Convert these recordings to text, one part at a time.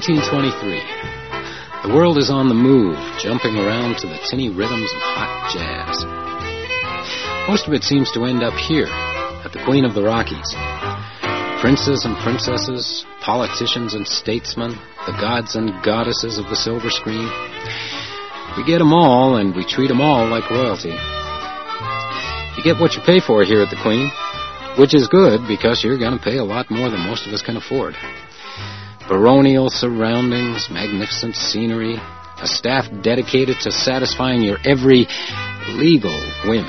1923. The world is on the move, jumping around to the tinny rhythms of hot jazz. Most of it seems to end up here, at the Queen of the Rockies. Princes and princesses, politicians and statesmen, the gods and goddesses of the silver screen. We get them all, and we treat them all like royalty. You get what you pay for here at the Queen, which is good because you're going to pay a lot more than most of us can afford. Baronial surroundings, magnificent scenery, a staff dedicated to satisfying your every legal whim,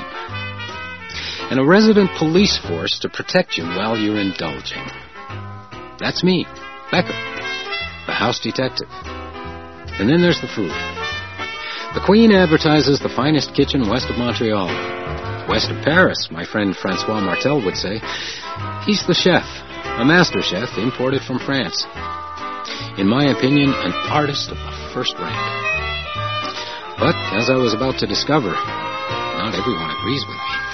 and a resident police force to protect you while you're indulging. That's me, Becker, the house detective. And then there's the food. The Queen advertises the finest kitchen west of Montreal. West of Paris, my friend Francois Martel would say. He's the chef, a master chef imported from France. In my opinion, an artist of the first rank. But, as I was about to discover, not everyone agrees with me.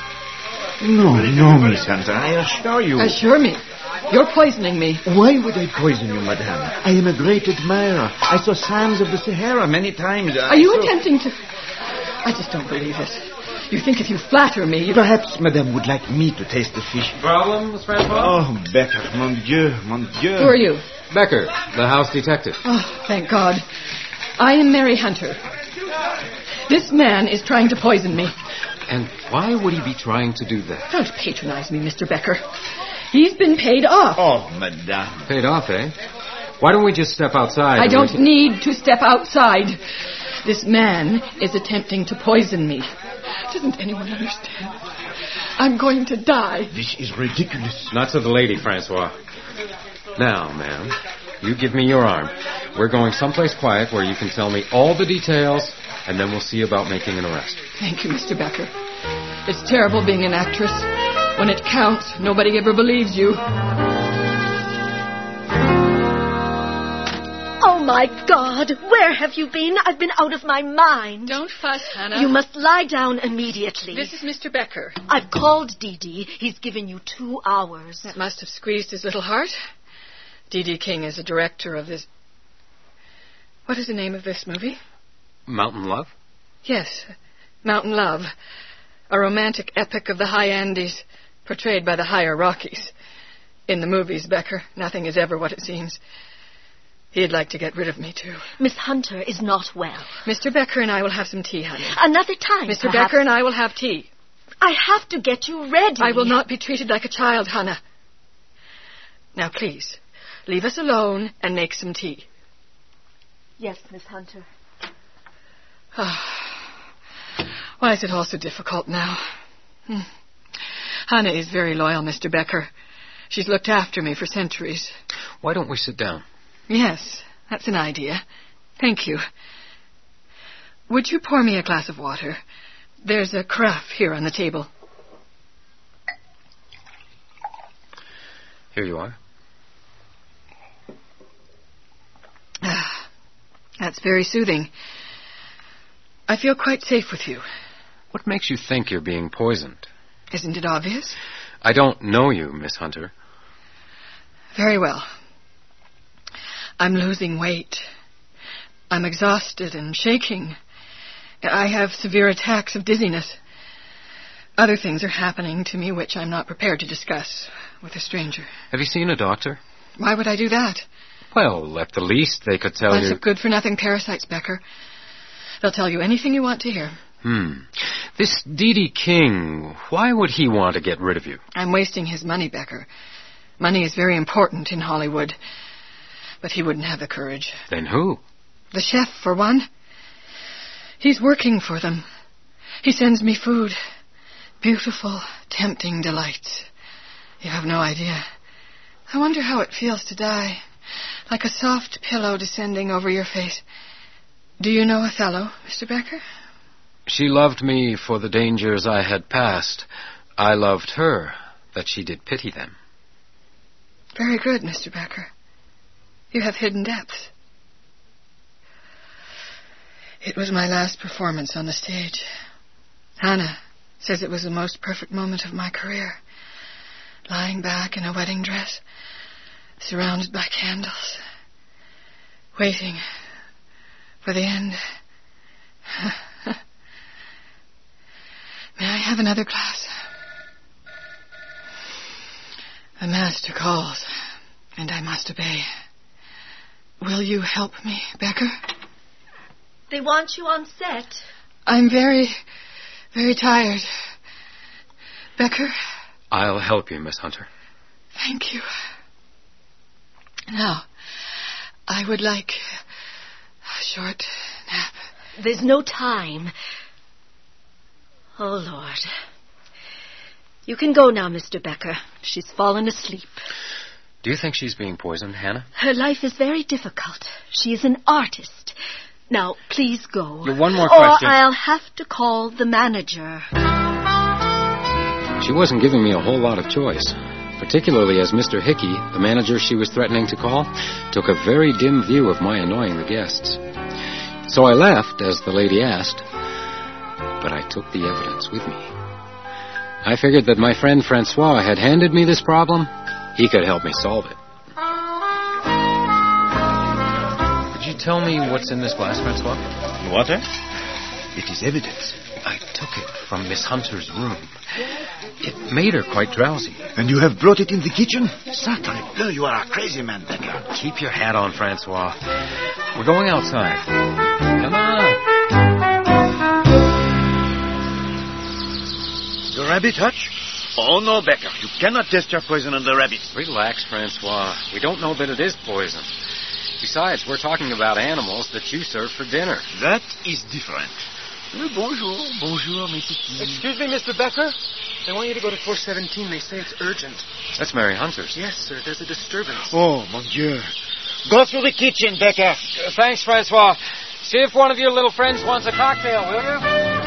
No, Miss Hunter, I assure you. Assure me? You're poisoning me. Why would I poison you, madame? I am a great admirer. I saw Sands of the Sahara many times. Are you attempting to... I just don't believe it. You think if you flatter me... Perhaps madame would like me to taste the fish. Problems, Francois? Oh, Becker, mon Dieu, mon Dieu. Who are you? Becker, the house detective. Oh, thank God. I am Mary Hunter. This man is trying to poison me. And why would he be trying to do that? Don't patronize me, Mr. Becker. He's been paid off. Oh, madame. Paid off, eh? Why don't we just step outside? I don't need to step outside. This man is attempting to poison me. Doesn't anyone understand? I'm going to die. This is ridiculous. Not to the lady, Francois. Now, ma'am, you give me your arm. We're going someplace quiet where you can tell me all the details, and then we'll see about making an arrest. Thank you, Mr. Becker. It's terrible being an actress. When it counts, nobody ever believes you. Oh, my God! Where have you been? I've been out of my mind. Don't fuss, Hannah. You must lie down immediately. This is Mr. Becker. I've called Dee. He's given you 2 hours. That must have squeezed his little heart. D.D. King is the director of this... What is the name of this movie? Mountain Love? Yes, Mountain Love. A romantic epic of the high Andes, portrayed by the higher Rockies. In the movies, Becker, nothing is ever what it seems. He'd like to get rid of me, too. Miss Hunter is not well. Mr. Becker and I will have some tea, honey. Another time, Mr. perhaps. Becker and I will have tea. I have to get you ready. I will not be treated like a child, Hannah. Now, please, leave us alone and make some tea. Yes, Miss Hunter. Why is it all so difficult now? Hannah is very loyal, Mr. Becker. She's looked after me for centuries. Why don't we sit down? Yes, that's an idea. Thank you. Would you pour me a glass of water? There's a carafe here on the table. Here you are. That's very soothing. I feel quite safe with you. What makes you think you're being poisoned? Isn't it obvious? I don't know you, Miss Hunter. Very well. I'm losing weight. I'm exhausted and shaking. I have severe attacks of dizziness. Other things are happening to me which I'm not prepared to discuss with a stranger. Have you seen a doctor? Why would I do that? Well, at the least, they could tell Bunch you... of good-for-nothing parasites, Becker. They'll tell you anything you want to hear. This D.D. King, why would he want to get rid of you? I'm wasting his money, Becker. Money is very important in Hollywood. But he wouldn't have the courage. Then who? The chef, for one. He's working for them. He sends me food. Beautiful, tempting delights. You have no idea. I wonder how it feels to die. Like a soft pillow descending over your face. Do you know Othello, Mr. Becker? She loved me for the dangers I had passed. I loved her, that she did pity them. Very good, Mr. Becker. You have hidden depths. It was my last performance on the stage. Hannah says it was the most perfect moment of my career. Lying back in a wedding dress, surrounded by candles, waiting for the end. May I have another glass? The master calls, and I must obey. Will you help me, Becker? They want you on set. I'm very, very tired. Becker? I'll help you, Miss Hunter. Thank you. Now, I would like a short nap. There's no time. Oh, Lord. You can go now, Mr. Becker. She's fallen asleep. Do you think she's being poisoned, Hannah? Her life is very difficult. She is an artist. Now, please go. One more question. Or I'll have to call the manager. She wasn't giving me a whole lot of choice, particularly as Mr. Hickey, the manager she was threatening to call, took a very dim view of my annoying the guests. So I left, as the lady asked, but I took the evidence with me. I figured that my friend Francois had handed me this problem. He could help me solve it. Could you tell me what's in this glass, Francois? Water? It is evidence. I took it from Miss Hunter's room. It made her quite drowsy. And you have brought it in the kitchen? Sacre bleu, you are a crazy man, Becker. Keep your hat on, Francois. We're going outside. Come on. The rabbit hutch? Oh, no, Becker. You cannot test your poison on the rabbit. Relax, Francois. We don't know that it is poison. Besides, we're talking about animals that you serve for dinner. That is different. Bonjour, bonjour, mes petits. Excuse me, Mr. Becker. They want you to go to 417. They say it's urgent. That's Mary Hunter's. Yes, sir. There's a disturbance. Oh, mon Dieu. Go through the kitchen, Becker. Thanks, Francois. See if one of your little friends wants a cocktail, will you?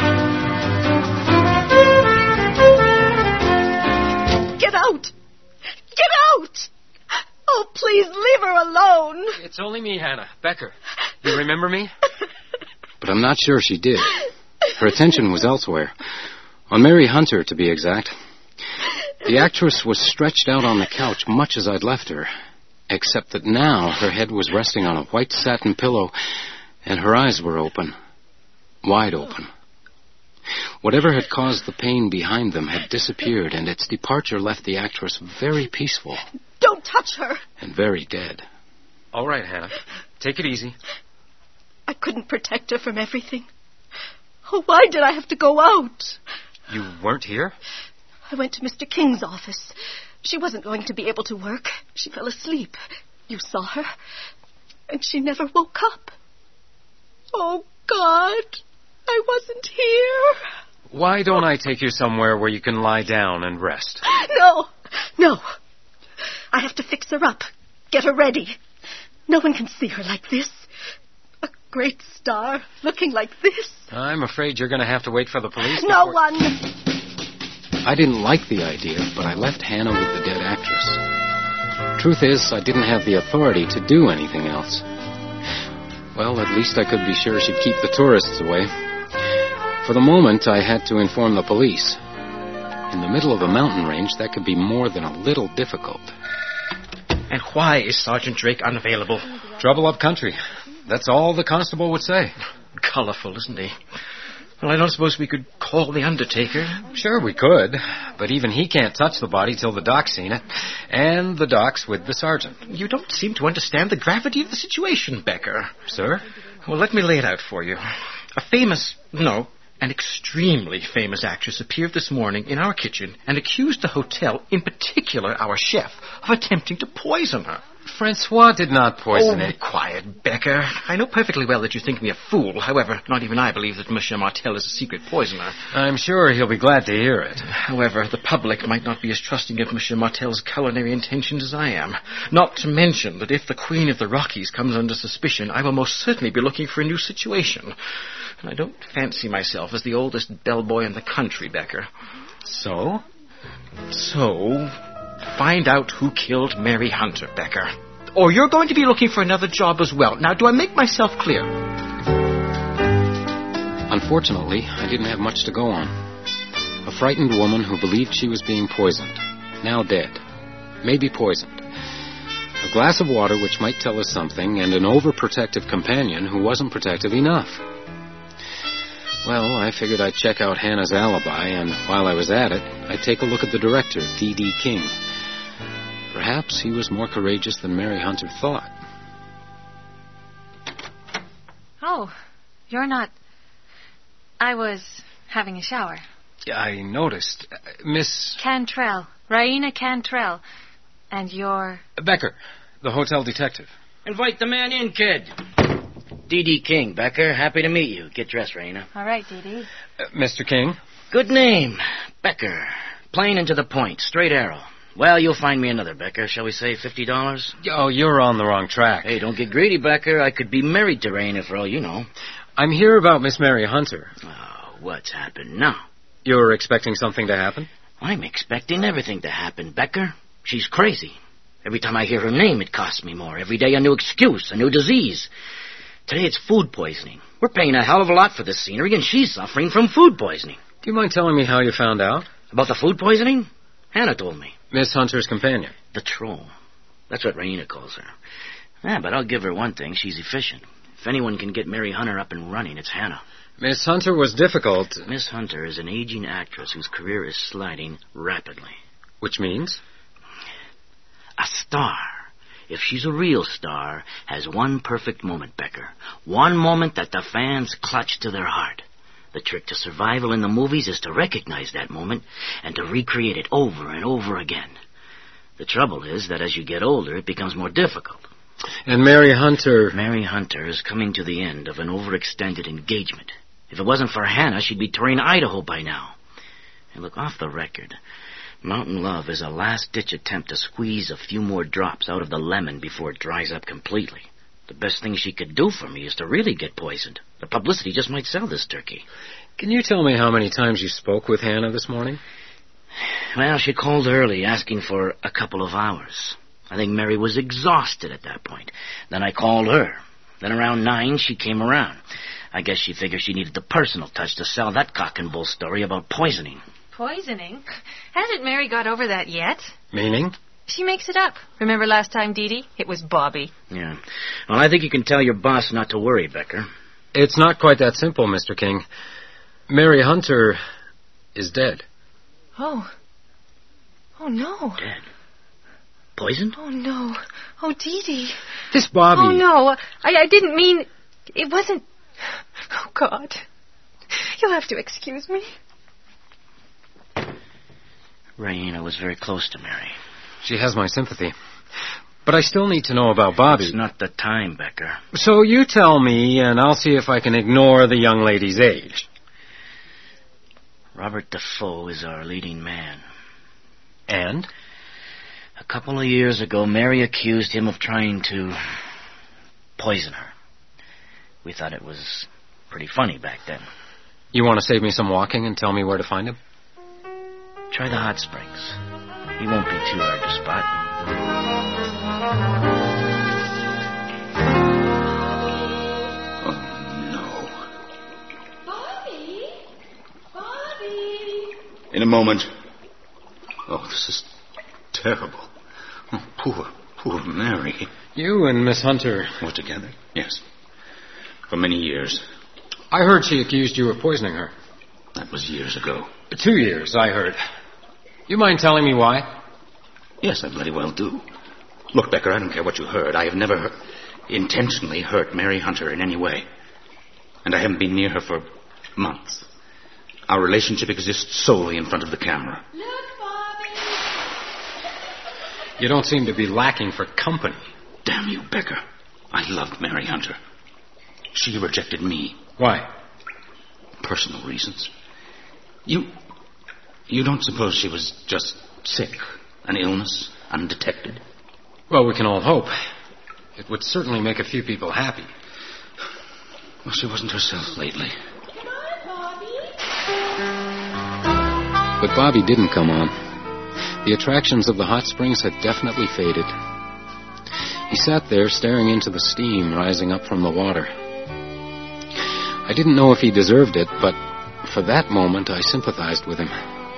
Get out! Get out! Oh, please leave her alone. It's only me, Hannah. Becker. You remember me? But I'm not sure she did. Her attention was elsewhere. On Mary Hunter, to be exact. The actress was stretched out on the couch much as I'd left her, except that now her head was resting on a white satin pillow, and her eyes were open. Wide open. Whatever had caused the pain behind them had disappeared, and its departure left the actress very peaceful. Don't touch her. And very dead. All right, Hannah. Take it easy. I couldn't protect her from everything. Oh, why did I have to go out? You weren't here? I went to Mr. King's office. She wasn't going to be able to work. She fell asleep. You saw her. And she never woke up. Oh, God. I wasn't here. Why don't I take you somewhere where you can lie down and rest? No. No. I have to fix her up. Get her ready. No one can see her like this. A great star looking like this. I'm afraid you're going to have to wait for the police. No one. I didn't like the idea, but I left Hannah with the dead actress. Truth is, I didn't have the authority to do anything else. Well, at least I could be sure she'd keep the tourists away. For the moment, I had to inform the police. In the middle of a mountain range, that could be more than a little difficult. And why is Sergeant Drake unavailable? Trouble up country. That's all the constable would say. Colorful, isn't he? Well, I don't suppose we could call the undertaker. Sure, we could. But even he can't touch the body till the doc's seen it. And the doc's with the sergeant. You don't seem to understand the gravity of the situation, Becker. Sir? Well, let me lay it out for you. An extremely famous actress appeared this morning in our kitchen and accused the hotel, in particular our chef, of attempting to poison her. Francois did not poison it. Oh, quiet, Becker. I know perfectly well that you think me a fool. However, not even I believe that Monsieur Martel is a secret poisoner. I'm sure he'll be glad to hear it. However, the public might not be as trusting of Monsieur Martel's culinary intentions as I am. Not to mention that if the Queen of the Rockies comes under suspicion, I will most certainly be looking for a new situation. And I don't fancy myself as the oldest bellboy in the country, Becker. So? So, find out who killed Mary Hunter, Becker. Or you're going to be looking for another job as well. Now, do I make myself clear? Unfortunately, I didn't have much to go on. A frightened woman who believed she was being poisoned. Now dead. Maybe poisoned. A glass of water which might tell us something, and an overprotective companion who wasn't protective enough. Well, I figured I'd check out Hannah's alibi, and while I was at it, I'd take a look at the director, D.D. King. Perhaps he was more courageous than Mary Hunter thought. Oh, you're not... I was having a shower. I noticed. Miss... Cantrell. Raina Cantrell. And you're... Becker, the hotel detective. Invite the man in, kid. D.D. King, Becker. Happy to meet you. Get dressed, Raina. All right, D.D. Mr. King? Good name. Becker. Plain and to the point. Straight arrow. Well, you'll find me another, Becker. Shall we say $50? Oh, you're on the wrong track. Hey, don't get greedy, Becker. I could be married to Raina for all you know. I'm here about Miss Mary Hunter. Oh, what's happened now? You're expecting something to happen? I'm expecting everything to happen, Becker. She's crazy. Every time I hear her name, it costs me more. Every day a new excuse, a new disease. Today it's food poisoning. We're paying a hell of a lot for this scenery, and she's suffering from food poisoning. Do you mind telling me how you found out? About the food poisoning? Hannah told me. Miss Hunter's companion. The troll. That's what Raina calls her. Yeah, but I'll give her one thing. She's efficient. If anyone can get Mary Hunter up and running, it's Hannah. Miss Hunter was difficult. Miss Hunter is an aging actress whose career is sliding rapidly. Which means? A star, if she's a real star, has one perfect moment, Becker. One moment that the fans clutch to their heart. The trick to survival in the movies is to recognize that moment and to recreate it over and over again. The trouble is that as you get older, it becomes more difficult. And Mary Hunter... Mary Hunter is coming to the end of an overextended engagement. If it wasn't for Hannah, she'd be touring Idaho by now. And look, off the record, Mountain Love is a last-ditch attempt to squeeze a few more drops out of the lemon before it dries up completely. The best thing she could do for me is to really get poisoned. The publicity just might sell this turkey. Can you tell me how many times you spoke with Hannah this morning? Well, she called early, asking for a couple of hours. I think Mary was exhausted at that point. Then I called her. Then around 9, she came around. I guess she figured she needed the personal touch to sell that cock and bull story about poisoning. Poisoning? Hasn't Mary got over that yet? Meaning? She makes it up. Remember last time, Dee? It was Bobby. Yeah. Well, I think you can tell your boss not to worry, Becker. It's not quite that simple, Mr. King. Mary Hunter is dead. Oh. Oh, no. Dead? Poisoned? Oh, no. Oh, Dee. This Bobby... Oh, no. I didn't mean... It wasn't... Oh, God. You'll have to excuse me. Raina was very close to Mary. She has my sympathy. But I still need to know about Bobby. It's not the time, Becker. So you tell me, and I'll see if I can ignore the young lady's age. Robert Defoe is our leading man. And? A couple of years ago, Mary accused him of trying to poison her. We thought it was pretty funny back then. You want to save me some walking and tell me where to find him? Try the hot springs. He won't be too hard to spot. Oh, no. Bobby! In a moment. Oh, this is terrible. Oh, poor Mary. You and Miss Hunter... We're together? Yes. For many years. I heard she accused you of poisoning her. That was years ago. 2 years, I heard. You mind telling me why? Yes, I bloody well do. Look, Becker, I don't care what you heard. I have never intentionally hurt Mary Hunter in any way. And I haven't been near her for months. Our relationship exists solely in front of the camera. Look, Bobby! You don't seem to be lacking for company. Damn you, Becker. I loved Mary Hunter. She rejected me. Why? Personal reasons. You don't suppose she was just sick? An illness, undetected? Well, we can all hope. It would certainly make a few people happy. Well, she wasn't herself lately. Come on, Bobby! But Bobby didn't come on. The attractions of the hot springs had definitely faded. He sat there staring into the steam rising up from the water. I didn't know if he deserved it, but for that moment I sympathized with him.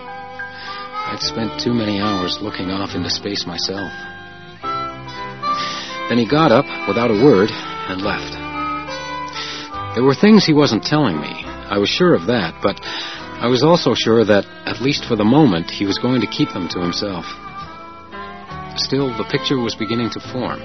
I'd spent too many hours looking off into space myself. Then he got up without a word and left. There were things he wasn't telling me. I was sure of that, but I was also sure that, at least for the moment, he was going to keep them to himself. Still, the picture was beginning to form.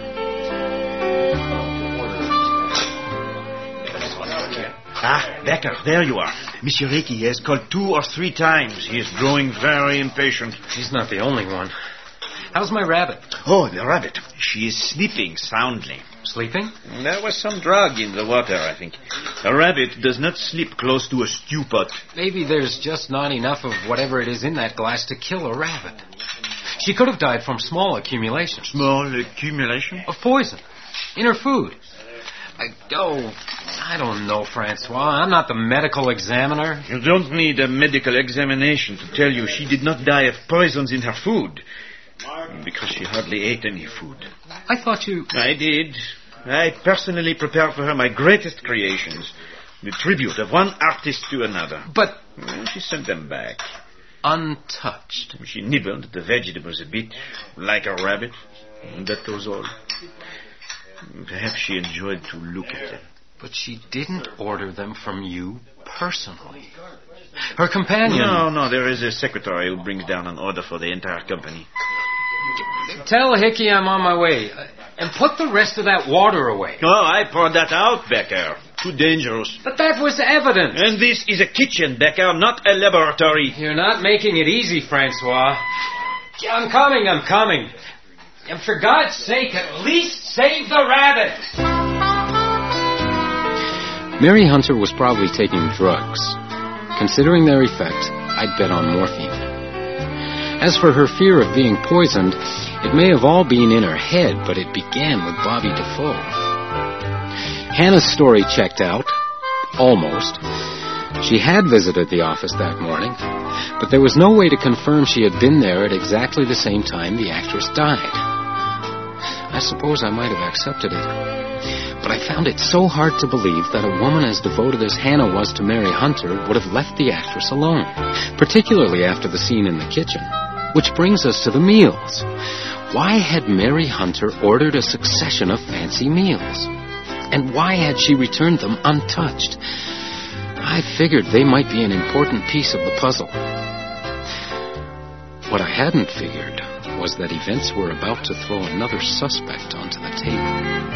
Ah, Becker, there you are. Monsieur Hickey has called 2 or 3 times. He is growing very impatient. He's not the only one. How's my rabbit? Oh, the rabbit. She is sleeping soundly. Sleeping? There was some drug in the water, I think. A rabbit does not sleep close to a stew pot. Maybe there's just not enough of whatever it is in that glass to kill a rabbit. She could have died from small accumulations. Small accumulation? Of poison. In her food. I don't know, Francois. I'm not the medical examiner. You don't need a medical examination to tell you she did not die of poisons in her food. Because she hardly ate any food. I thought you... I did. I personally prepared for her my greatest creations. The tribute of one artist to another. But... She sent them back. Untouched. She nibbled at the vegetables a bit, like a rabbit. And that was all. Perhaps she enjoyed to look at them. But she didn't order them from you personally. Her companion... No, there is a secretary who brings down an order for the entire company. Tell Hickey I'm on my way. And put the rest of that water away. Oh, I poured that out, Becker. Too dangerous. But that was evident. And this is a kitchen, Becker, not a laboratory. You're not making it easy, Francois. I'm coming. And for God's sake, at least save the rabbit. Mary Hunter was probably taking drugs. Considering their effect, I'd bet on morphine. As for her fear of being poisoned, it may have all been in her head, but it began with Bobby Defoe. Hannah's story checked out. Almost. She had visited the office that morning, but there was no way to confirm she had been there at exactly the same time the actress died. I suppose I might have accepted it, but I found it so hard to believe that a woman as devoted as Hannah was to Mary Hunter would have left the actress alone, particularly after the scene in the kitchen. Which brings us to the meals. Why had Mary Hunter ordered a succession of fancy meals? And why had she returned them untouched? I figured they might be an important piece of the puzzle. What I hadn't figured was that events were about to throw another suspect onto the table.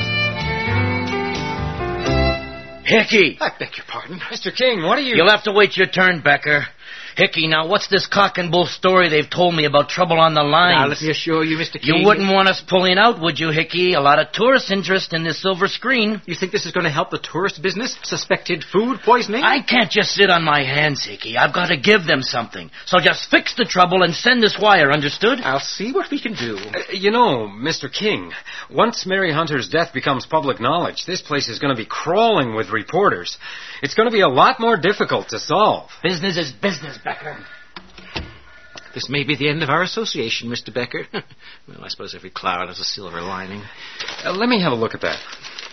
Hickey! I beg your pardon. Mr. King, what are you... You'll have to wait your turn, Becker. Hickey, now what's this cock and bull story they've told me about trouble on the line? Now, let me assure you, Mr. King... You wouldn't want us pulling out, would you, Hickey? A lot of tourist interest in this silver screen. You think this is going to help the tourist business? Suspected food poisoning? I can't just sit on my hands, Hickey. I've got to give them something. So just fix the trouble and send this wire, understood? I'll see what we can do. You know, Mr. King, once Mary Hunter's death becomes public knowledge, this place is going to be crawling with reporters. It's going to be a lot more difficult to solve. Business is business, Becker. This may be the end of our association, Mr. Becker. Well, I suppose every cloud has a silver lining. Let me have a look at that.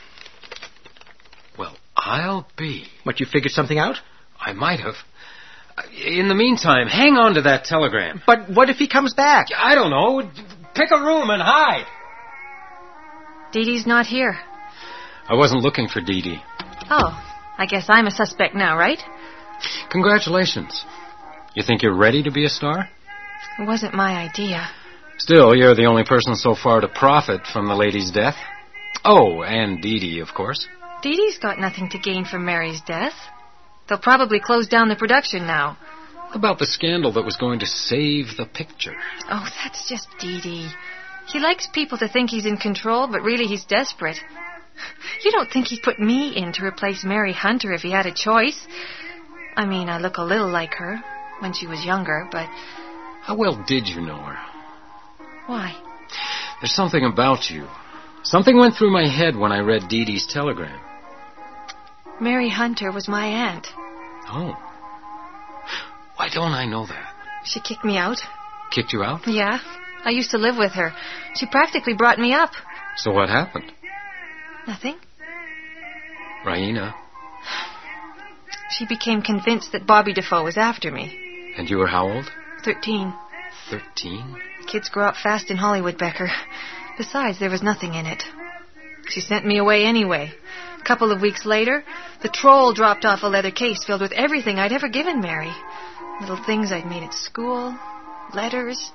Well, I'll be... What, you figured something out? I might have. In the meantime, hang on to that telegram. But what if he comes back? I don't know. Pick a room and hide. Dee Dee's not here. I wasn't looking for Dee Dee. Oh, I guess I'm a suspect now, right? Congratulations. You think you're ready to be a star? It wasn't my idea. Still, you're the only person so far to profit from the lady's death. Oh, and Dee Dee, of course. Dee Dee's got nothing to gain from Mary's death. They'll probably close down the production now. About the scandal that was going to save the picture. Oh, that's just Dee Dee. He likes people to think he's in control, but really he's desperate. You don't think he'd put me in to replace Mary Hunter if he had a choice? I mean, I look a little like her when she was younger, but... How well did you know her? Why? There's something about you. Something went through my head when I read Dee Dee's telegram. Mary Hunter was my aunt. Oh. Why don't I know that? She kicked me out. Kicked you out? Yeah. I used to live with her. She practically brought me up. So what happened? Nothing. Raina. She became convinced that Bobby Defoe was after me. And you were how old? 13. 13? Kids grow up fast in Hollywood, Becker. Besides, there was nothing in it. She sent me away anyway. A couple of weeks later, the troll dropped off a leather case filled with everything I'd ever given Mary. Little things I'd made at school, letters.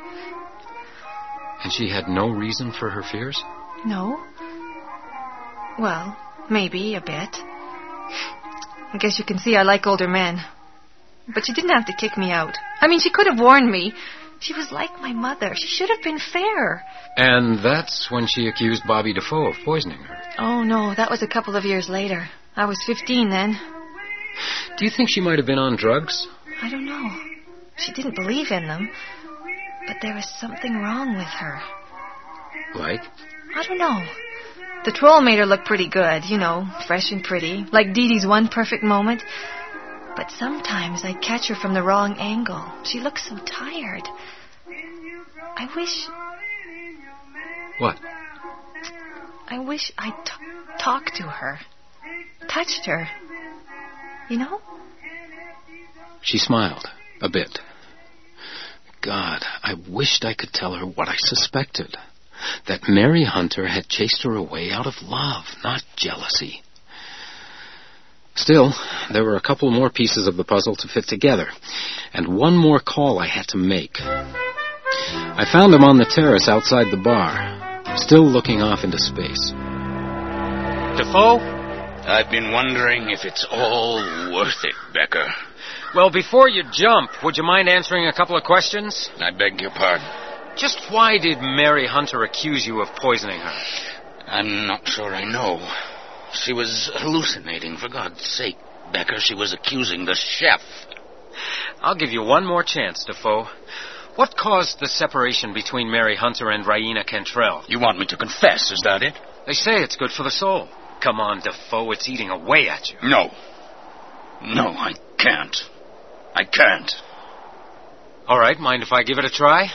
And she had no reason for her fears? No. Well, maybe a bit. I guess you can see I like older men. But she didn't have to kick me out. I mean, she could have warned me. She was like my mother. She should have been fair. And that's when she accused Bobby Defoe of poisoning her. Oh, no, that was a couple of years later. I was 15 then. Do you think she might have been on drugs? I don't know. She didn't believe in them. But there was something wrong with her. Like? I don't know. The troll made her look pretty good, you know, fresh and pretty, like Dee Dee's One Perfect Moment. But sometimes I'd catch her from the wrong angle. She looked so tired. I wish... What? I wish I'd talked to her. Touched her. You know? She smiled a bit. God, I wished I could tell her what I suspected. That Mary Hunter had chased her away out of love, not jealousy. Still, there were a couple more pieces of the puzzle to fit together, and one more call I had to make. I found him on the terrace outside the bar, still looking off into space. Defoe? I've been wondering if it's all worth it, Becker. Well, before you jump, would you mind answering a couple of questions? I beg your pardon. Just why did Mary Hunter accuse you of poisoning her? I'm not sure I know. She was hallucinating, for God's sake, Becker. She was accusing the chef. I'll give you one more chance, Defoe. What caused the separation between Mary Hunter and Raina Cantrell? You want me to confess, is that it? They say it's good for the soul. Come on, Defoe, it's eating away at you. No. No, I can't. I can't. All right, mind if I give it a try?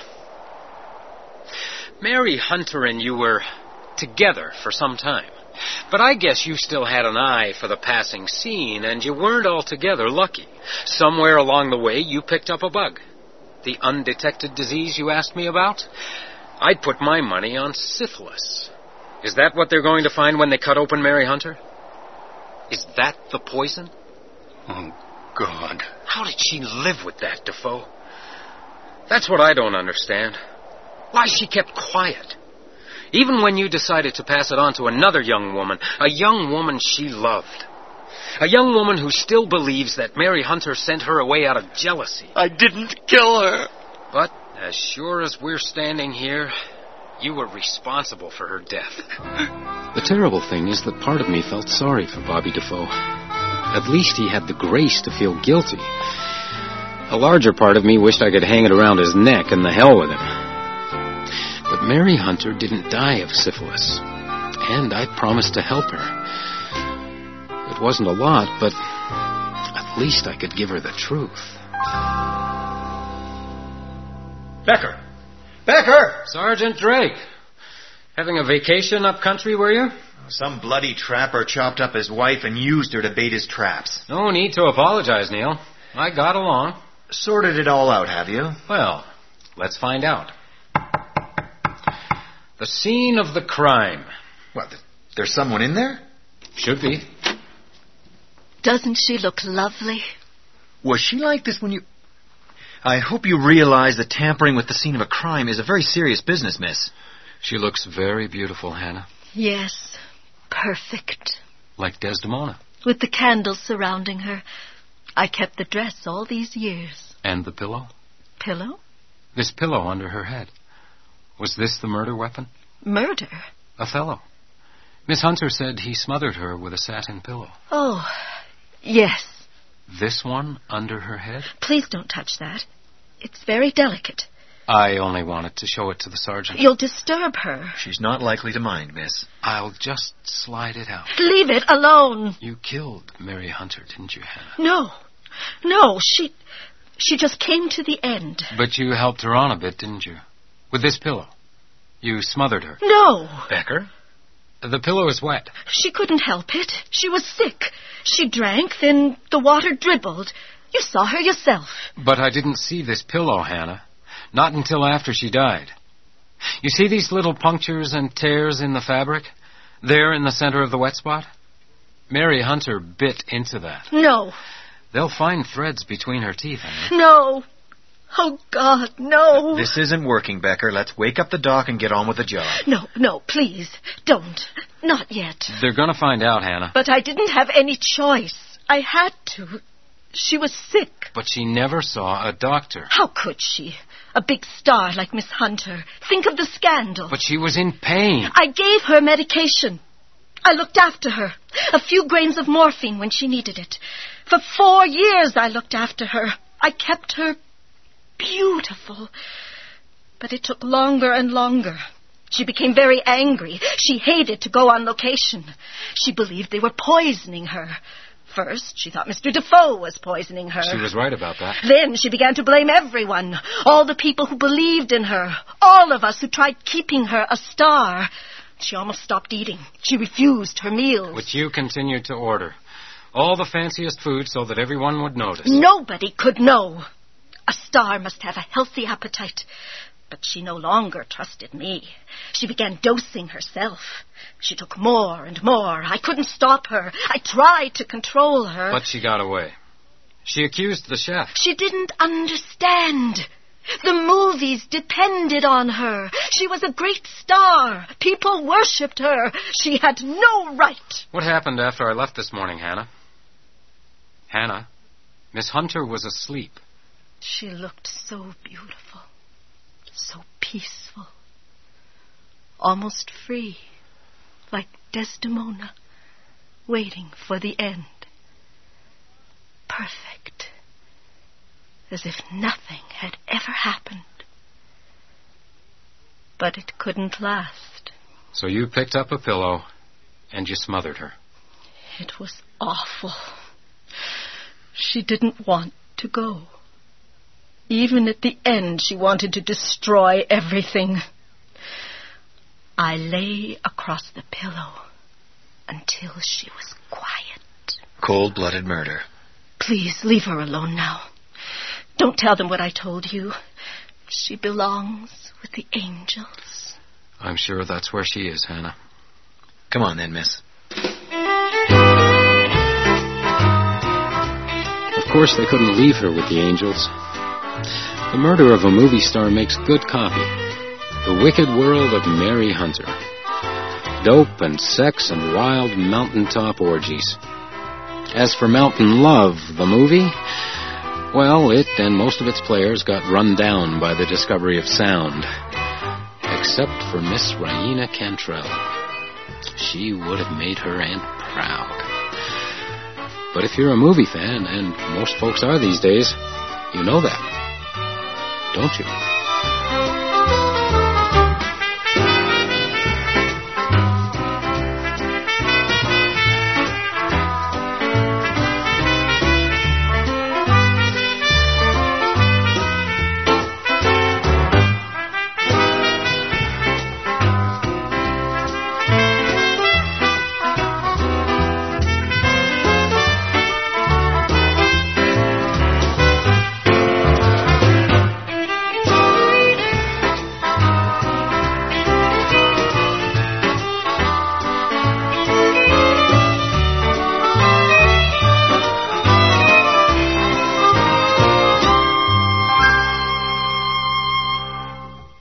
Mary Hunter and you were together for some time. But I guess you still had an eye for the passing scene, and you weren't altogether lucky. Somewhere along the way, you picked up a bug. The undetected disease you asked me about? I'd put my money on syphilis. Is that what they're going to find when they cut open Mary Hunter? Is that the poison? Oh, God. How did she live with that, Defoe? That's what I don't understand. Why she kept quiet. Even when you decided to pass it on to another young woman, a young woman she loved. A young woman who still believes that Mary Hunter sent her away out of jealousy. I didn't kill her. But as sure as we're standing here, you were responsible for her death. The terrible thing is that part of me felt sorry for Bobby Defoe. At least he had the grace to feel guilty. A larger part of me wished I could hang it around his neck and the hell with him. But Mary Hunter didn't die of syphilis, and I promised to help her. It wasn't a lot, but at least I could give her the truth. Becker! Becker! Sergeant Drake, having a vacation up country, were you? Some bloody trapper chopped up his wife and used her to bait his traps. No need to apologize, Neil. I got along. Sorted it all out, have you? Well, let's find out. The scene of the crime. What, there's someone in there? Should be. Doesn't she look lovely? Was she like this when you... I hope you realize that tampering with the scene of a crime is a very serious business, miss. She looks very beautiful, Hannah. Yes, perfect. Like Desdemona. With the candles surrounding her. I kept the dress all these years. And the pillow? Pillow? This pillow under her head. Was this the murder weapon? Murder? Othello. Miss Hunter said he smothered her with a satin pillow. Oh, yes. This one under her head? Please don't touch that. It's very delicate. I only wanted to show it to the sergeant. You'll disturb her. She's not likely to mind, miss. I'll just slide it out. Leave it alone. You killed Mary Hunter, didn't you, Hannah? No, she just came to the end. But you helped her on a bit, didn't you? With this pillow. You smothered her. No. Becker? The pillow is wet. She couldn't help it. She was sick. She drank, then the water dribbled. You saw her yourself. But I didn't see this pillow, Hannah. Not until after she died. You see these little punctures and tears in the fabric? There in the center of the wet spot? Mary Hunter bit into that. No. They'll find threads between her teeth, Hannah. No. Oh, God, no. This isn't working, Becker. Let's wake up the doc and get on with the job. No, please, don't. Not yet. They're going to find out, Hannah. But I didn't have any choice. I had to. She was sick. But she never saw a doctor. How could she? A big star like Miss Hunter. Think of the scandal. But she was in pain. I gave her medication. I looked after her. A few grains of morphine when she needed it. For 4 years I looked after her. I kept her beautiful. But it took longer and longer. She became very angry. She hated to go on location. She believed they were poisoning her. First, she thought Mr. Defoe was poisoning her. She was right about that. Then she began to blame everyone. All the people who believed in her. All of us who tried keeping her a star. She almost stopped eating. She refused her meals. But you continued to order. All the fanciest food so that everyone would notice. Nobody could know. A star must have a healthy appetite. But she no longer trusted me. She began dosing herself. She took more and more. I couldn't stop her. I tried to control her. But she got away. She accused the chef. She didn't understand. The movies depended on her. She was a great star. People worshipped her. She had no right. What happened after I left this morning, Hannah? Hannah, Miss Hunter was asleep. She looked so beautiful, so peaceful, almost free, like Desdemona, waiting for the end. Perfect, as if nothing had ever happened. But it couldn't last. So you picked up a pillow and you smothered her. It was awful. She didn't want to go. Even at the end, she wanted to destroy everything. I lay across the pillow until she was quiet. Cold-blooded murder. Please, leave her alone now. Don't tell them what I told you. She belongs with the angels. I'm sure that's where she is, Hannah. Come on then, miss. Of course, they couldn't leave her with the angels. The murder of a movie star makes good copy. The wicked world of Mary Hunter. Dope and sex and wild mountaintop orgies. As for Mountain Love, the movie, well, it and most of its players got run down by the discovery of sound. Except for Miss Raina Cantrell. She would have made her aunt proud. But if you're a movie fan, and most folks are these days, you know that, don't you?